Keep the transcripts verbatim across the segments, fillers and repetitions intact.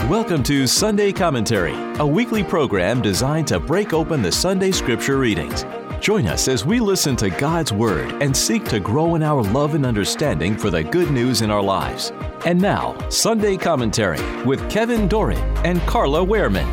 Welcome to Sunday Commentary, a weekly program designed to break open the Sunday Scripture readings. Join us as we listen to God's Word and seek to grow in our love and understanding for the good news in our lives. And now, Sunday Commentary with Kevin Doran and Carla Wehrman.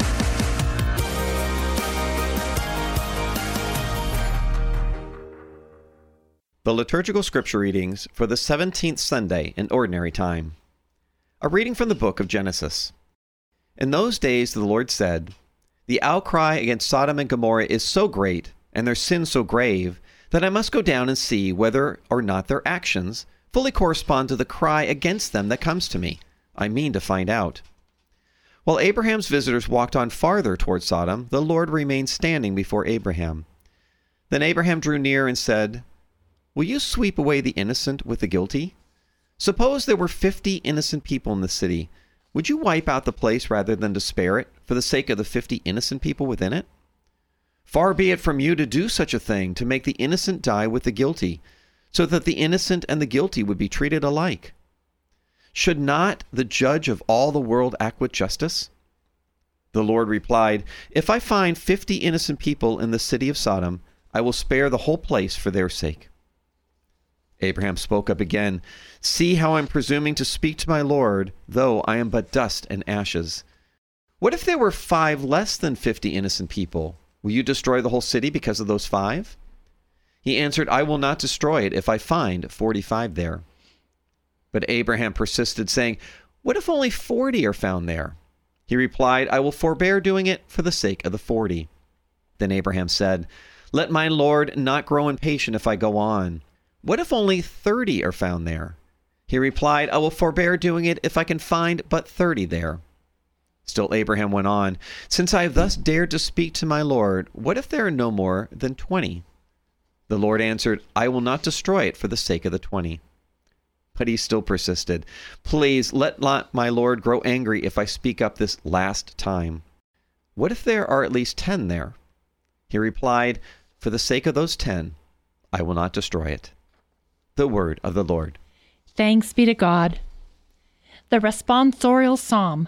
The liturgical scripture readings for the seventeenth Sunday in Ordinary Time. A reading from the book of Genesis. In those days the Lord said, "The outcry against Sodom and Gomorrah is so great, and their sin so grave, that I must go down and see whether or not their actions fully correspond to the cry against them that comes to me. I mean to find out." While Abraham's visitors walked on farther toward Sodom, the Lord remained standing before Abraham. Then Abraham drew near and said, "Will you sweep away the innocent with the guilty? Suppose there were fifty innocent people in the city. Would you wipe out the place rather than to spare it, for the sake of the fifty innocent people within it? Far be it from you to do such a thing, to make the innocent die with the guilty, so that the innocent and the guilty would be treated alike. Should not the judge of all the world act with justice?" The Lord replied, "If I find fifty innocent people in the city of Sodom, I will spare the whole place for their sake." Abraham spoke up again, "See how I am presuming to speak to my Lord, though I am but dust and ashes. What if there were five less than fifty innocent people? Will you destroy the whole city because of those five?" He answered, "I will not destroy it if I find forty-five there." But Abraham persisted, saying, "What if only forty are found there?" He replied, "I will forbear doing it for the sake of the forty." Then Abraham said, "Let my Lord not grow impatient if I go on. What if only thirty are found there?" He replied, "I will forbear doing it if I can find but thirty there." Still Abraham went on, "Since I have thus dared to speak to my Lord, what if there are no more than twenty?" The Lord answered, "I will not destroy it for the sake of the twenty." But he still persisted, "Please let not my Lord grow angry if I speak up this last time. What if there are at least ten there?" He replied, "For the sake of those ten, I will not destroy it." The word of the Lord. Thanks be to God. The responsorial psalm.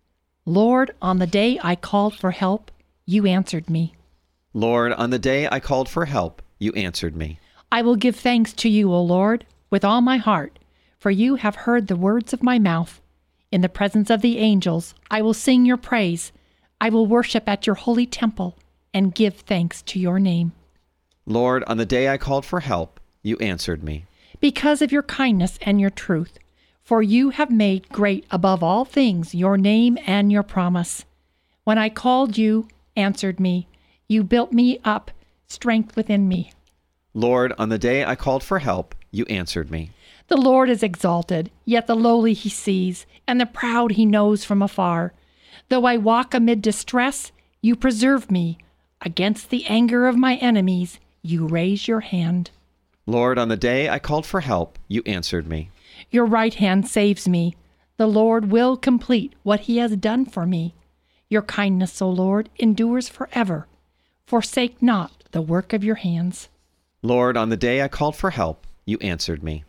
Lord, on the day I called for help, you answered me. Lord, on the day I called for help, you answered me. I will give thanks to you, O Lord, with all my heart, for you have heard the words of my mouth. In the presence of the angels, I will sing your praise. I will worship at your holy temple and give thanks to your name. Lord, on the day I called for help, you answered me. Because of your kindness and your truth, for you have made great above all things your name and your promise. When I called, you answered me. You built me up, strength within me. Lord, on the day I called for help, you answered me. The Lord is exalted, yet the lowly he sees, and the proud he knows from afar. Though I walk amid distress, you preserve me. Against the anger of my enemies, you raise your hand. Lord, on the day I called for help, you answered me. Your right hand saves me. The Lord will complete what he has done for me. Your kindness, O Lord, endures forever. Forsake not the work of your hands. Lord, on the day I called for help, you answered me.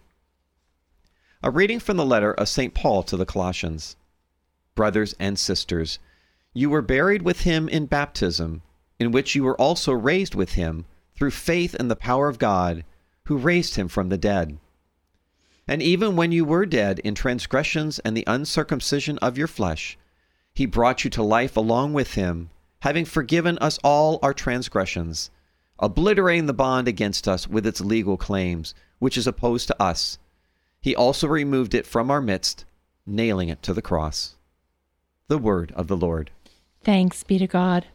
A reading from the letter of Saint Paul to the Colossians. Brothers and sisters, you were buried with him in baptism, in which you were also raised with him through faith in the power of God, who raised him from the dead. And even when you were dead in transgressions and the uncircumcision of your flesh, he brought you to life along with him, having forgiven us all our transgressions, obliterating the bond against us with its legal claims, which is opposed to us. He also removed it from our midst, nailing it to the cross. The word of the Lord. Thanks be to God.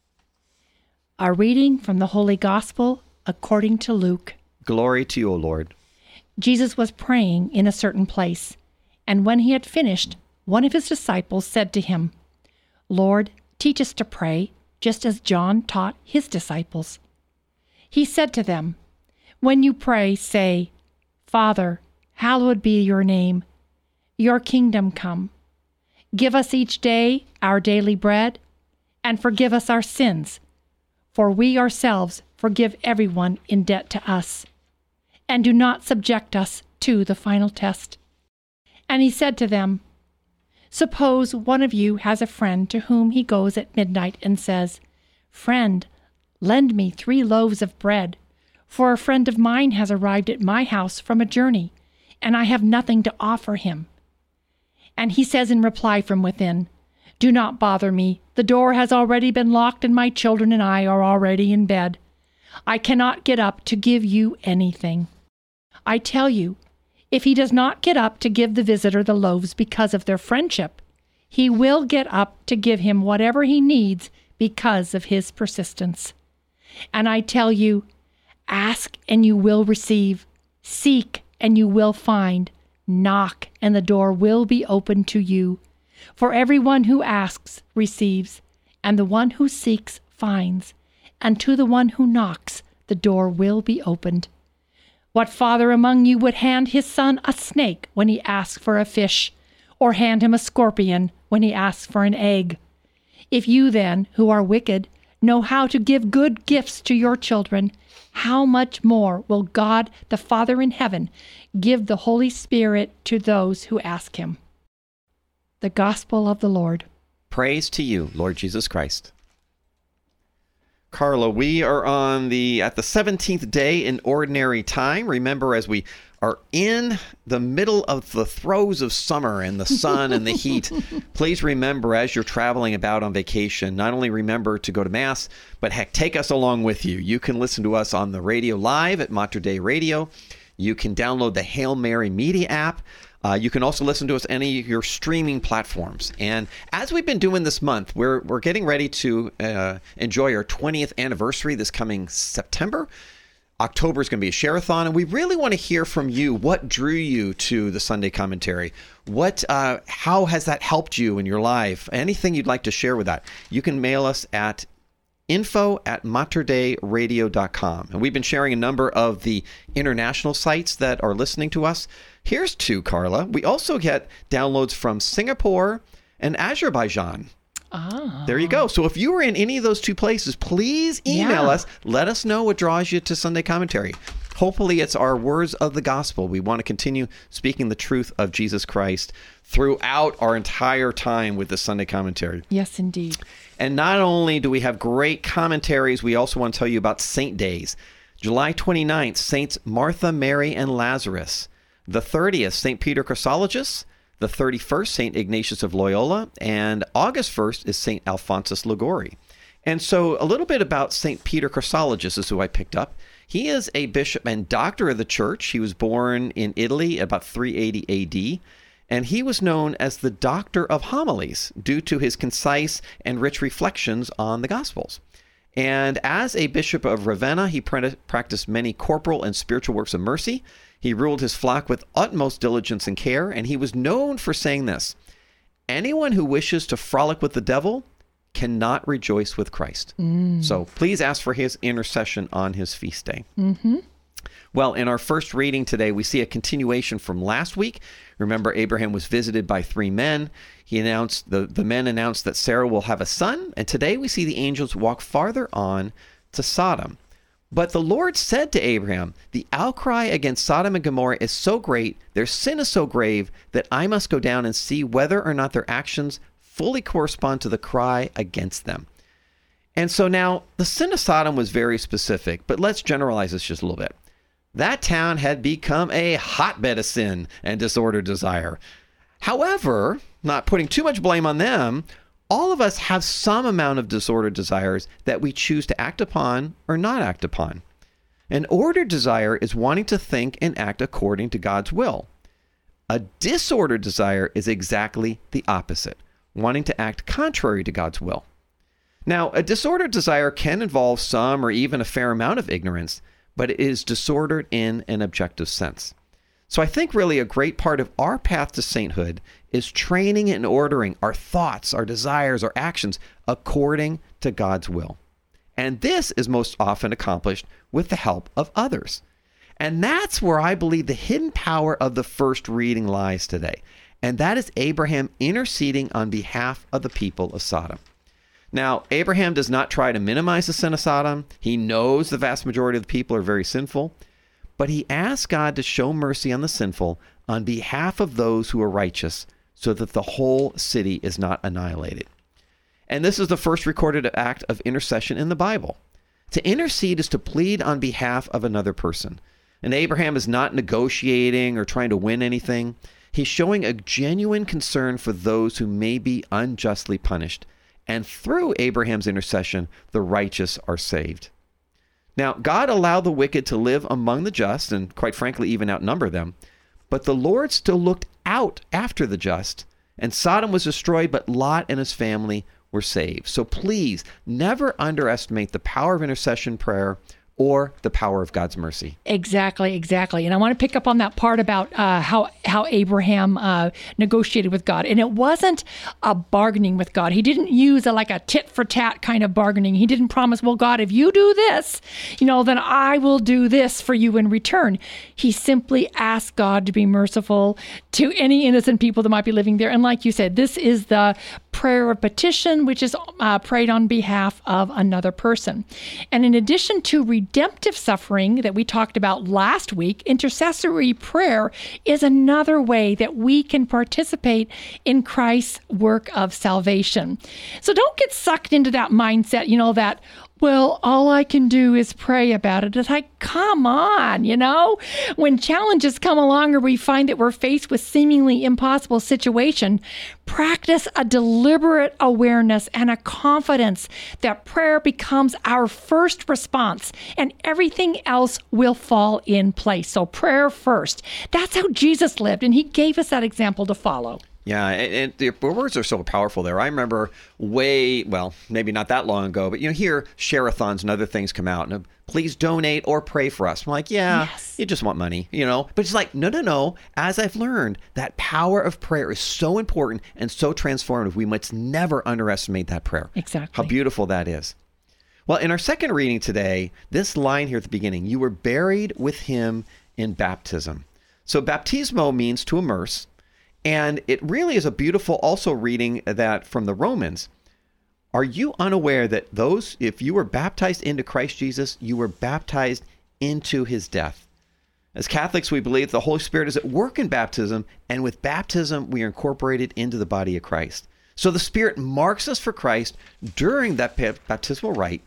A reading from the Holy Gospel according to Luke. Glory to you, O Lord. Jesus was praying in a certain place, and when he had finished, one of his disciples said to him, "Lord, teach us to pray, just as John taught his disciples." He said to them, "When you pray, say, 'Father, hallowed be your name. Your kingdom come. Give us each day our daily bread, and forgive us our sins, for we ourselves forgive everyone in debt to us. And do not subject us to the final test." And he said to them, Suppose one of you has a friend to whom he goes at midnight and says, "Friend, lend me three loaves of bread, for a friend of mine has arrived at my house from a journey, and I have nothing to offer him." And he says in reply from within, "Do not bother me. The door has already been locked and my children and I are already in bed. I cannot get up to give you anything." I tell you, if he does not get up to give the visitor the loaves because of their friendship, he will get up to give him whatever he needs because of his persistence. And I tell you, ask and you will receive, seek and you will find, knock and the door will be opened to you. For everyone who asks receives, and the one who seeks finds, and to the one who knocks the door will be opened. What father among you would hand his son a snake when he asks for a fish, or hand him a scorpion when he asks for an egg? If you then, who are wicked, know how to give good gifts to your children, how much more will God the Father in heaven give the Holy Spirit to those who ask him? The Gospel of the Lord. Praise to you, Lord Jesus Christ. Carla, we are on the at the seventeenth day in ordinary time. Remember, as we are in the middle of the throes of summer and the sun and the heat, please remember, as you're traveling about on vacation, not only remember to go to Mass, but heck, take us along with you. You can listen to us on the radio live at Mater Dei Radio. You can download the Hail Mary Media app. Uh, you can also listen to us on any of your streaming platforms. And as we've been doing this month, we're we're getting ready to uh, enjoy our twentieth anniversary this coming September. October is going to be a share-a-thon, and we really want to hear from you. What drew you to the Sunday Commentary? What, uh, how has that helped you in your life? Anything you'd like to share with that? You can mail us at info at mater dei radio dot com. And we've been sharing a number of the international sites that are listening to us. Here's two, Carla. We also get downloads from Singapore and Azerbaijan. Ah. There you go. So if you were in any of those two places, please email Yeah. us. Let us know what draws you to Sunday Commentary. Hopefully it's our words of the gospel. We want to continue speaking the truth of Jesus Christ throughout our entire time with the Sunday Commentary. Yes, indeed. And not only do we have great commentaries, we also want to tell you about Saint Days. July twenty-ninth, Saints Martha, Mary, and Lazarus. The thirtieth, Saint Peter Chrysologus. The thirty-first, Saint Ignatius of Loyola. And August first is Saint Alphonsus Liguori. And so a little bit about Saint Peter Chrysologus is who I picked up. He is a bishop and doctor of the church. He was born in Italy about three eighty A D. And he was known as the Doctor of Homilies due to his concise and rich reflections on the Gospels. And as a bishop of Ravenna, he practiced many corporal and spiritual works of mercy. He ruled his flock with utmost diligence and care, and he was known for saying this: anyone who wishes to frolic with the devil cannot rejoice with Christ. Mm. So please ask for his intercession on his feast day. Mm-hmm. Well, in our first reading today, we see a continuation from last week. Remember, Abraham was visited by three men. He announced, the, the men announced that Sarah will have a son. And today we see the angels walk farther on to Sodom. But the Lord said to Abraham, the outcry against Sodom and Gomorrah is so great, their sin is so grave, that I must go down and see whether or not their actions fully correspond to the cry against them. And so now, the sin of Sodom was very specific, but let's generalize this just a little bit. That town had become a hotbed of sin and disordered desire. However, not putting too much blame on them, all of us have some amount of disordered desires that we choose to act upon or not act upon. An ordered desire is wanting to think and act according to God's will. A disordered desire is exactly the opposite, wanting to act contrary to God's will. Now, a disordered desire can involve some or even a fair amount of ignorance, but it is disordered in an objective sense. So I think really a great part of our path to sainthood is training and ordering our thoughts, our desires, our actions according to God's will. And this is most often accomplished with the help of others. And that's where I believe the hidden power of the first reading lies today. And that is Abraham interceding on behalf of the people of Sodom. Now, Abraham does not try to minimize the sin of Sodom. He knows the vast majority of the people are very sinful, but he asks God to show mercy on the sinful on behalf of those who are righteous, so that the whole city is not annihilated. And this is the first recorded act of intercession in the Bible. To intercede is to plead on behalf of another person. And Abraham is not negotiating or trying to win anything. He's showing a genuine concern for those who may be unjustly punished. And through Abraham's intercession, the righteous are saved. Now, God allowed the wicked to live among the just, and quite frankly, even outnumber them. But the Lord still looked out after the just, and Sodom was destroyed, but Lot and his family were saved. So please, never underestimate the power of intercession prayer or the power of God's mercy. Exactly, exactly. And I want to pick up on that part about uh, how how Abraham uh, negotiated with God. And it wasn't a bargaining with God. He didn't use a, like a tit for tat kind of bargaining. He didn't promise, well, God, if you do this, you know, then I will do this for you in return. He simply asked God to be merciful to any innocent people that might be living there. And like you said, this is the prayer of petition, which is uh, prayed on behalf of another person. And in addition to redemptive suffering that we talked about last week, intercessory prayer is another way that we can participate in Christ's work of salvation. So don't get sucked into that mindset, you know, that, well, all I can do is pray about it. It's like, come on, you know? When challenges come along or we find that we're faced with seemingly impossible situation, practice a deliberate awareness and a confidence that prayer becomes our first response and everything else will fall in place. So prayer first. That's how Jesus lived, and he gave us that example to follow. Yeah, and, and the words are so powerful there. I remember way, well, maybe not that long ago, but you know, here, share-a-thons and other things come out, and uh, please donate or pray for us. I'm like, yeah, yes. You just want money, you know? But it's like, no, no, no. As I've learned, that power of prayer is so important and so transformative. We must never underestimate that prayer. Exactly. How beautiful that is. Well, in our second reading today, this line here at the beginning, you were buried with him in baptism. So baptismo means to immerse. And it really is a beautiful also reading that from the Romans. Are you unaware that those, if you were baptized into Christ Jesus, you were baptized into his death? As Catholics, we believe the Holy Spirit is at work in baptism, and with baptism, we are incorporated into the body of Christ. So the Spirit marks us for Christ during that baptismal rite.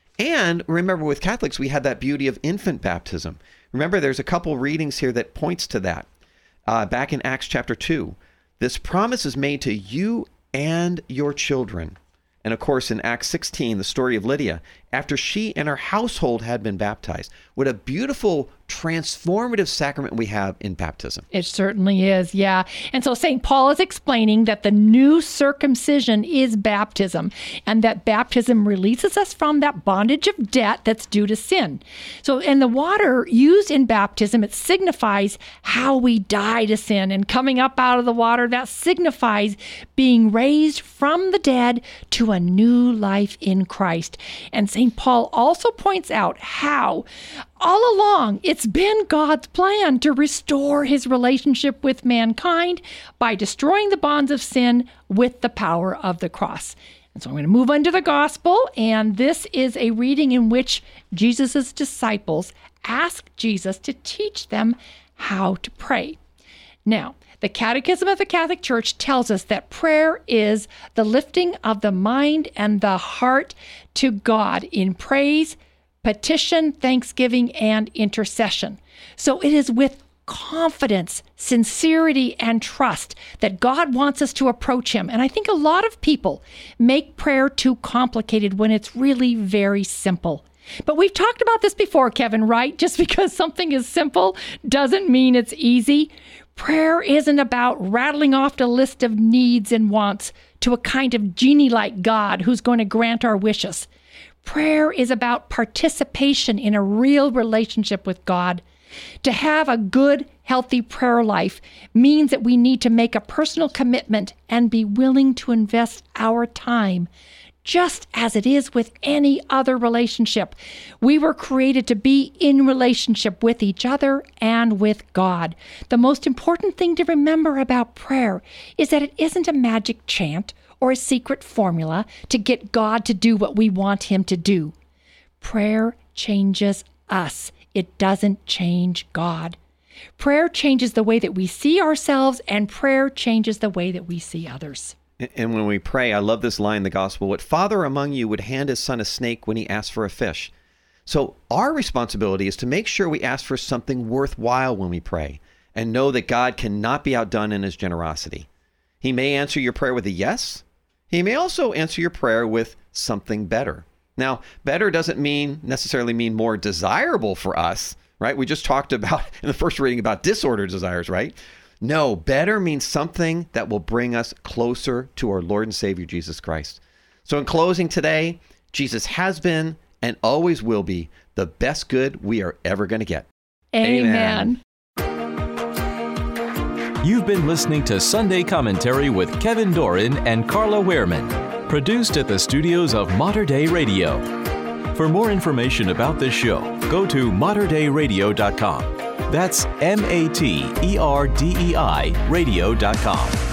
And remember, with Catholics, we had that beauty of infant baptism. Remember, there's a couple readings here that points to that. Uh, back in Acts chapter two, this promise is made to you and your children. And of course, in Acts sixteen, the story of Lydia, after she and her household had been baptized. What a beautiful, transformative sacrament we have in baptism. It certainly is, yeah. And so Saint Paul is explaining that the new circumcision is baptism, and that baptism releases us from that bondage of debt that's due to sin. So, and the water used in baptism, it signifies how we die to sin. And coming up out of the water, that signifies being raised from the dead to a new life in Christ. And Saint Paul also points out how all along it's been God's plan to restore his relationship with mankind by destroying the bonds of sin with the power of the cross. And so I'm going to move on to the gospel, and this is a reading in which Jesus' disciples ask Jesus to teach them how to pray. Now, the Catechism of the Catholic Church tells us that prayer is the lifting of the mind and the heart to God in praise, petition, thanksgiving, and intercession. So it is with confidence, sincerity, and trust that God wants us to approach him. And I think a lot of people make prayer too complicated when it's really very simple. But we've talked about this before, Kevin, right? Just because something is simple doesn't mean it's easy. Prayer isn't about rattling off a list of needs and wants to a kind of genie-like God who's going to grant our wishes. Prayer is about participation in a real relationship with God. To have a good, healthy prayer life means that we need to make a personal commitment and be willing to invest our time. Just as it is with any other relationship, we were created to be in relationship with each other and with God. The most important thing to remember about prayer is that it isn't a magic chant or a secret formula to get God to do what we want him to do. Prayer changes us. It doesn't change God. Prayer changes the way that we see ourselves, and prayer changes the way that we see others. And when we pray, I love this line in the gospel, what father among you would hand his son a snake when he asked for a fish? So our responsibility is to make sure we ask for something worthwhile when we pray and know that God cannot be outdone in his generosity. He may answer your prayer with a yes. He may also answer your prayer with something better. Now, better doesn't mean necessarily mean more desirable for us, right? We just talked about in the first reading about disordered desires, right? No, better means something that will bring us closer to our Lord and Savior, Jesus Christ. So in closing today, Jesus has been and always will be the best good we are ever going to get. Amen. Amen. You've been listening to Sunday Commentary with Kevin Doran and Carla Wehrman, produced at the studios of Mater Dei Radio. For more information about this show, go to mater dei radio dot com. That's M A T E R D E I radio dot com.